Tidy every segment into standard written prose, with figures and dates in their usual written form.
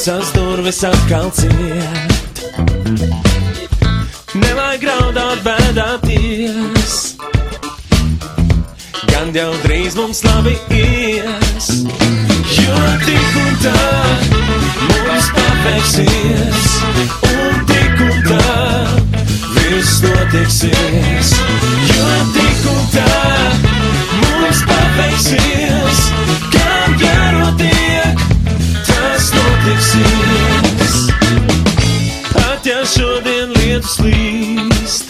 visas durvis atkal ciet. Nevajag raudāt, bēdāties, gan jau drīz mums labi ies. Jo tik un tā mums paveiksies, un tik un tā viss notiksies. Jo tik un tā mums paveiksies, kam jānotiek, tas notiksies. Pat ja šodien lietus līst,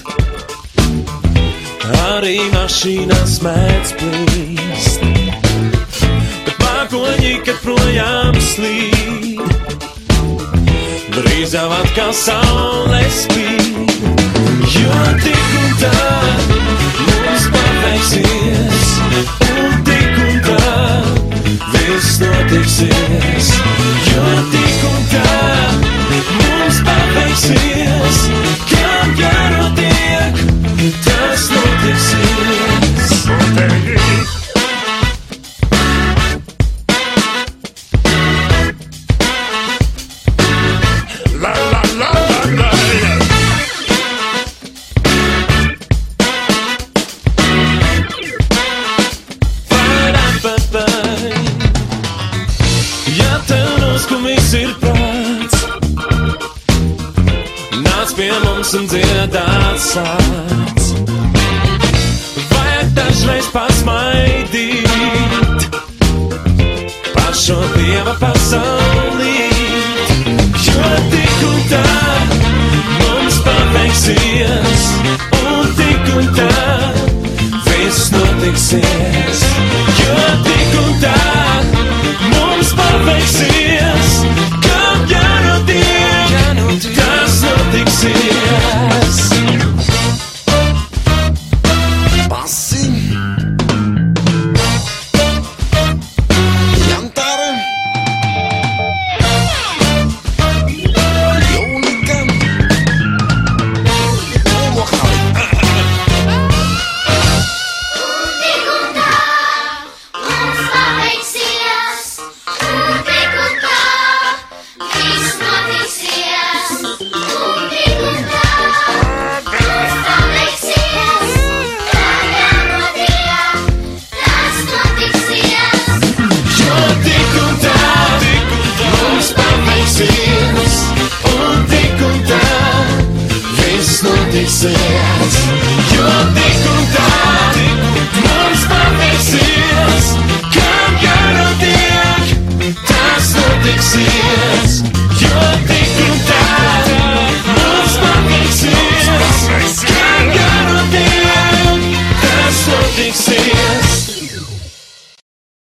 arī mašīnās mēdz plīst, bet mākoņi, kad projām slīd, drīz jau atkal saule spīd. Jo tik un tā mums paveiksies, un tik un tā viss notiksies. Jo tik un tā mums paveiksies, kam jānotiek, tas notiksies. La la la la la. Ja tev noskumis ir prāts, nāc pie mums un dziedāt sāc. Vajag dažreiz pasmaidīt par šo Dieva pasaulīt. Jo tik un tā mums paveiksies,